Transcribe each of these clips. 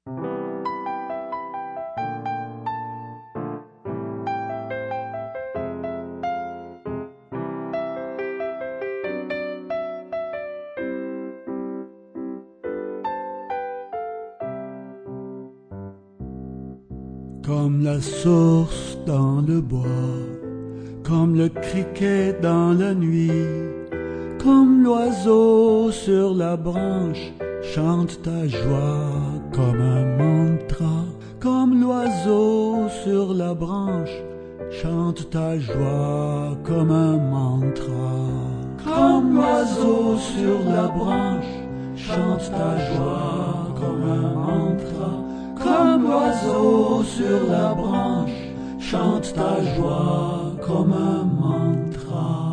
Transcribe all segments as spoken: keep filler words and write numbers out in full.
Comme la source dans le bois, comme le criquet dans la nuit, comme l'oiseau sur la branche, chante ta joie comme un mantra. Comme l'oiseau sur la branche, chante ta joie comme un mantra. Comme l'oiseau sur la branche, chante ta joie comme un mantra. Comme l'oiseau sur la branche, chante ta joie comme un mantra.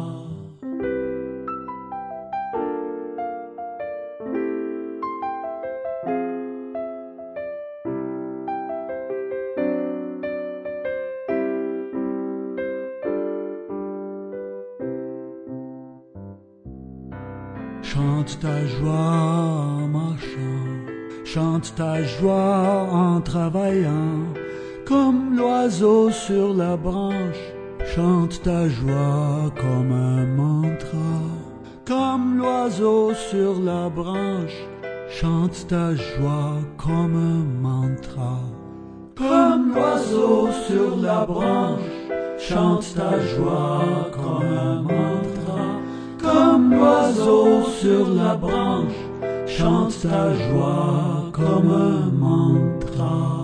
Chante ta joie en marchant, chante ta joie en travaillant, comme l'oiseau sur la branche, chante ta joie comme un mantra. Comme l'oiseau sur la branche, chante ta joie comme un mantra. Comme l'oiseau sur la branche, chante ta joie comme un mantra. Comme l'oiseau sur la branche, chante ta joie comme un mantra.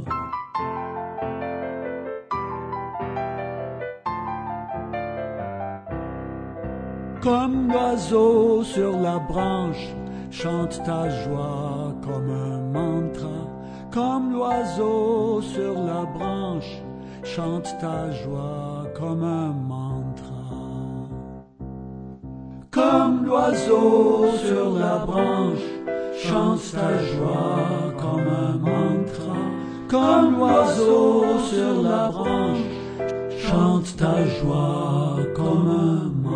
Comme l'oiseau sur la branche, chante ta joie comme un mantra. Comme l'oiseau sur la branche, chante ta joie comme un mantra. Comme l'oiseau sur la branche, chante ta joie comme un mantra. Comme l'oiseau sur la branche, chante ta joie comme un mantra.